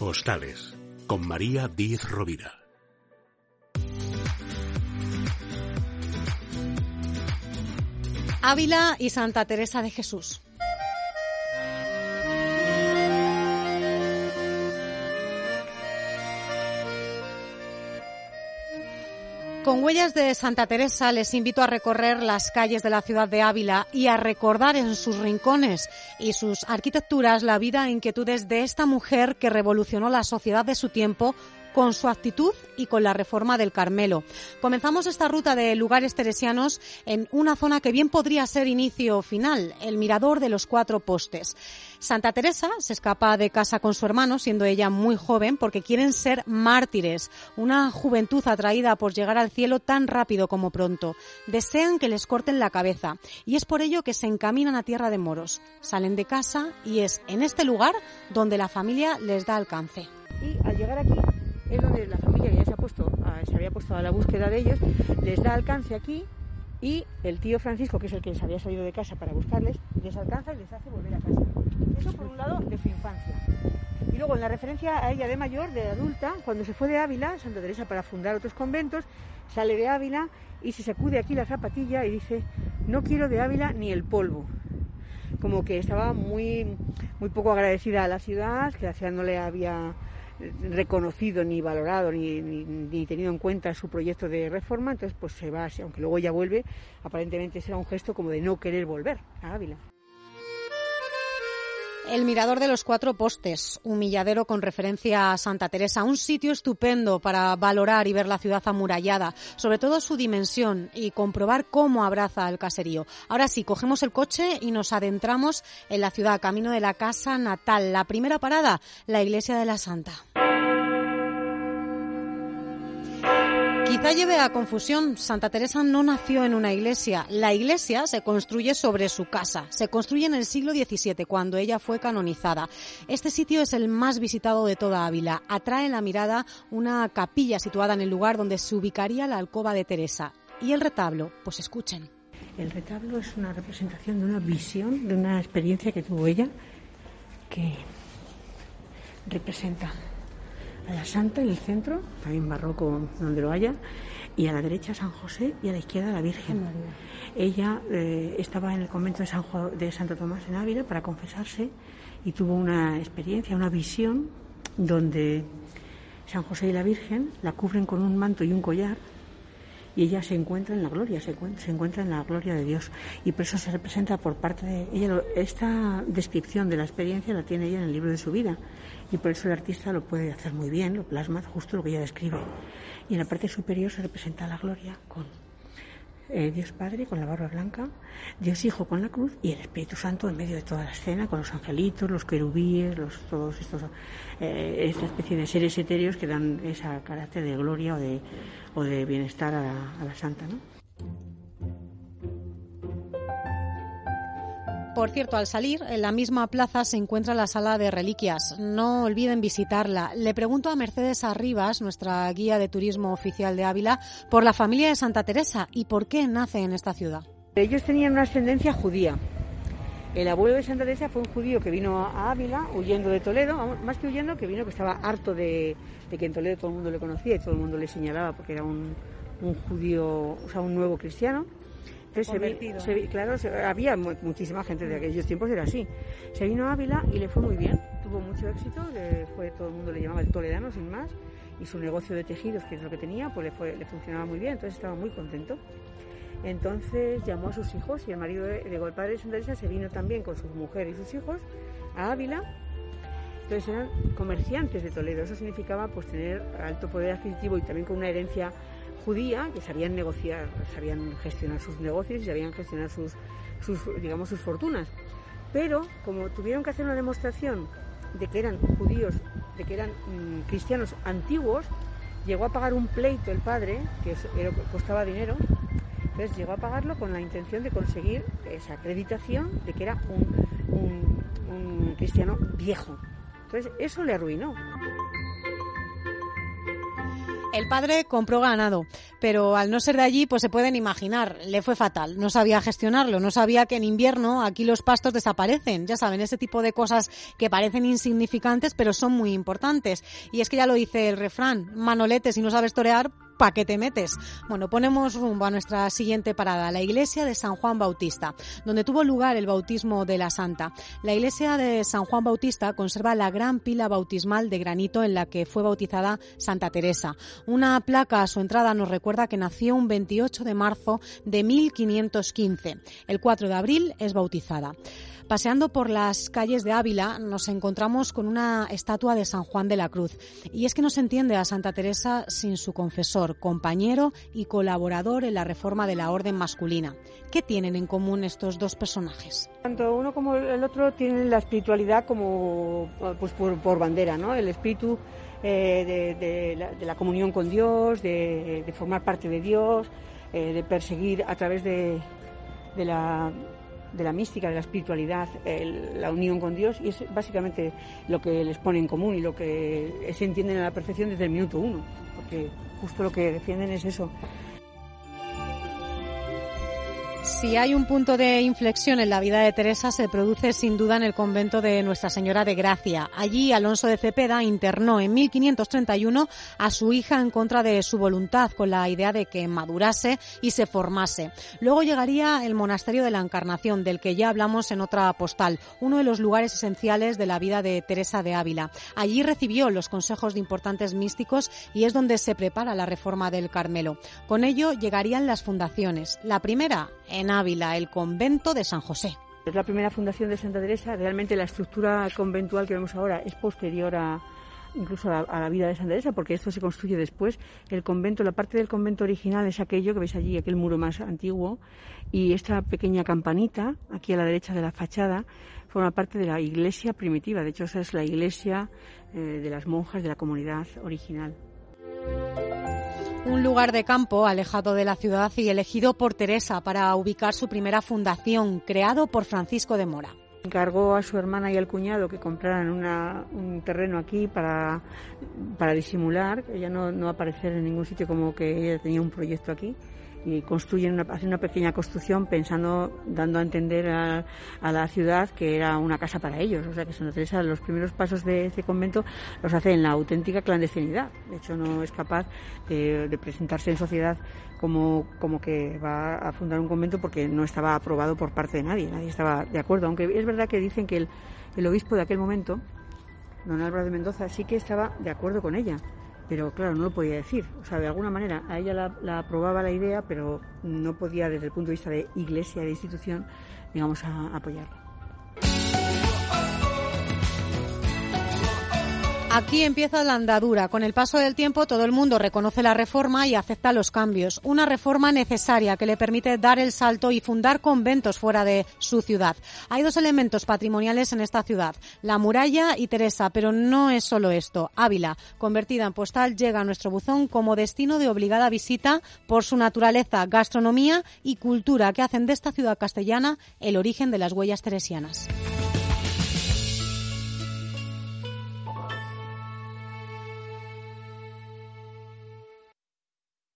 Postales, con María Díez Rovira. Ávila y Santa Teresa de Jesús. Con huellas de Santa Teresa les invito a recorrer las calles de la ciudad de Ávila y a recordar en sus rincones y sus arquitecturas la vida e inquietudes de esta mujer que revolucionó la sociedad de su tiempo con su actitud y con la reforma del Carmelo. Comenzamos esta ruta de lugares teresianos en una zona que bien podría ser inicio o final, el Mirador de los Cuatro Postes. Santa Teresa se escapa de casa con su hermano, siendo ella muy joven, porque quieren ser mártires, una juventud atraída por llegar al cielo tan rápido como pronto. Desean que les corten la cabeza y es por ello que se encaminan a tierra de moros. Salen de casa y es en este lugar donde la familia les da alcance. Y al llegar aquí es donde la familia, que ya se había puesto a la búsqueda de ellos, les da alcance aquí, y el tío Francisco, que es el que les había salido de casa para buscarles, les alcanza y les hace volver a casa. Eso por un lado de su infancia. Y luego en la referencia a ella de mayor, de adulta, cuando se fue de Ávila, Santa Teresa, para fundar otros conventos, sale de Ávila y se sacude aquí la zapatilla y dice: no quiero de Ávila ni el polvo. Como que estaba muy poco agradecida a la ciudad, que la ciudad no le había reconocido ni valorado ni tenido en cuenta su proyecto de reforma. Entonces pues se va, aunque luego ya vuelve, aparentemente será un gesto como de no querer volver a Ávila. El Mirador de los Cuatro Postes, humilladero con referencia a Santa Teresa, un sitio estupendo para valorar y ver la ciudad amurallada, sobre todo su dimensión y comprobar cómo abraza el caserío. Ahora sí, cogemos el coche y nos adentramos en la ciudad, camino de la casa natal. La primera parada, la Iglesia de la Santa. Quizá lleve a confusión, Santa Teresa no nació en una iglesia. La iglesia se construye sobre su casa. Se construye en el siglo XVII, cuando ella fue canonizada. Este sitio es el más visitado de toda Ávila. Atrae la mirada una capilla situada en el lugar donde se ubicaría la alcoba de Teresa. Y el retablo, pues escuchen. El retablo es una representación de una visión, de una experiencia que tuvo ella, que representa a la Santa en el centro, también barroco donde lo haya, y a la derecha San José y a la izquierda la Virgen. Ella estaba en el convento de Santo Tomás en Ávila para confesarse y tuvo una experiencia, una visión donde San José y la Virgen la cubren con un manto y un collar y ella se encuentra en la gloria, se encuentra en la gloria de Dios, y por eso se representa por parte de ella. Esta descripción de la experiencia la tiene ella en el libro de su vida, y por eso el artista lo puede hacer muy bien, lo plasma justo lo que ella describe. Y en la parte superior se representa la gloria con Dios Padre con la barba blanca, Dios Hijo con la cruz y el Espíritu Santo en medio de toda la escena, con los angelitos, los querubíes, todos estos esta especie de seres etéreos que dan ese carácter de gloria o de bienestar a la Santa, ¿no? Por cierto, al salir, en la misma plaza se encuentra la sala de reliquias. No olviden visitarla. Le pregunto a Mercedes Arribas, nuestra guía de turismo oficial de Ávila, por la familia de Santa Teresa y por qué nace en esta ciudad. Ellos tenían una ascendencia judía. El abuelo de Santa Teresa fue un judío que vino a Ávila huyendo de Toledo, más que huyendo, que vino que estaba harto de que en Toledo todo el mundo le conocía y todo el mundo le señalaba porque era un judío, o sea, un nuevo cristiano. Entonces había muchísima gente de aquellos tiempos, era así. Se vino a Ávila y le fue muy bien, tuvo mucho éxito, todo el mundo le llamaba el toledano sin más, y su negocio de tejidos, que es lo que tenía, pues le funcionaba muy bien, entonces estaba muy contento. Entonces llamó a sus hijos y el marido el padre de Santa Teresa se vino también con su mujer y sus hijos a Ávila. Entonces eran comerciantes de Toledo, eso significaba pues tener alto poder adquisitivo y también con una herencia judía, que sabían negociar, sabían gestionar sus negocios y sabían gestionar sus fortunas. Pero como tuvieron que hacer una demostración de que eran judíos, de que eran cristianos antiguos, llegó a pagar un pleito el padre, que costaba dinero. Entonces llegó a pagarlo con la intención de conseguir esa acreditación de que era un cristiano viejo. Entonces eso le arruinó. El padre compró ganado, pero al no ser de allí, pues se pueden imaginar, le fue fatal. No sabía gestionarlo, no sabía que en invierno aquí los pastos desaparecen. Ya saben, ese tipo de cosas que parecen insignificantes, pero son muy importantes. Y es que ya lo dice el refrán, Manolete, si no sabes torear, ¿pa' qué te metes? Bueno, ponemos rumbo a nuestra siguiente parada, la iglesia de San Juan Bautista, donde tuvo lugar el bautismo de la santa. La iglesia de San Juan Bautista conserva la gran pila bautismal de granito en la que fue bautizada Santa Teresa. Una placa a su entrada nos recuerda que nació un 28 de marzo de 1515. El 4 de abril es bautizada. Paseando por las calles de Ávila nos encontramos con una estatua de San Juan de la Cruz. Y es que no se entiende a Santa Teresa sin su confesor, compañero y colaborador en la reforma de la orden masculina. ¿Qué tienen en común estos dos personajes? Tanto uno como el otro tienen la espiritualidad como pues por bandera, ¿no? El espíritu de la comunión con Dios, de formar parte de Dios, de perseguir a través de la mística, de la espiritualidad, la unión con Dios, y es básicamente lo que les pone en común y lo que se entienden a la perfección desde el minuto uno, porque justo lo que defienden es eso. Si hay un punto de inflexión en la vida de Teresa, se produce sin duda en el convento de Nuestra Señora de Gracia. Allí Alonso de Cepeda internó en 1531 a su hija en contra de su voluntad, con la idea de que madurase y se formase. Luego llegaría el monasterio de la Encarnación, del que ya hablamos en otra postal, uno de los lugares esenciales de la vida de Teresa de Ávila. Allí recibió los consejos de importantes místicos y es donde se prepara la reforma del Carmelo. Con ello llegarían las fundaciones. La primera, en Ávila, el convento de San José. Es la primera fundación de Santa Teresa. Realmente la estructura conventual que vemos ahora es posterior incluso a la vida de Santa Teresa, porque esto se construye después. El convento, la parte del convento original es aquello que veis allí, aquel muro más antiguo, y esta pequeña campanita, aquí a la derecha de la fachada, forma parte de la iglesia primitiva. De hecho, esa es la iglesia de las monjas de la comunidad original. Un lugar de campo alejado de la ciudad y elegido por Teresa para ubicar su primera fundación, creado por Francisco de Mora. Encargó a su hermana y al cuñado que compraran un terreno aquí para disimular, ella no aparecer en ningún sitio como que ella tenía un proyecto aquí. Y hacen una pequeña construcción dando a entender a la ciudad que era una casa para ellos. O sea que Santa Teresa, los primeros pasos de este convento los hace en la auténtica clandestinidad. De hecho, no es capaz de presentarse en sociedad como que va a fundar un convento porque no estaba aprobado por parte de nadie estaba de acuerdo. Aunque es verdad que dicen que el obispo de aquel momento, don Álvaro de Mendoza, sí que estaba de acuerdo con ella. Pero claro, no lo podía decir. O sea, de alguna manera a ella la aprobaba la idea, pero no podía desde el punto de vista de iglesia, de institución, digamos, apoyarla. Aquí empieza la andadura. Con el paso del tiempo todo el mundo reconoce la reforma y acepta los cambios. Una reforma necesaria que le permite dar el salto y fundar conventos fuera de su ciudad. Hay dos elementos patrimoniales en esta ciudad, la muralla y Teresa, pero no es solo esto. Ávila, convertida en postal, llega a nuestro buzón como destino de obligada visita por su naturaleza, gastronomía y cultura que hacen de esta ciudad castellana el origen de las huellas teresianas.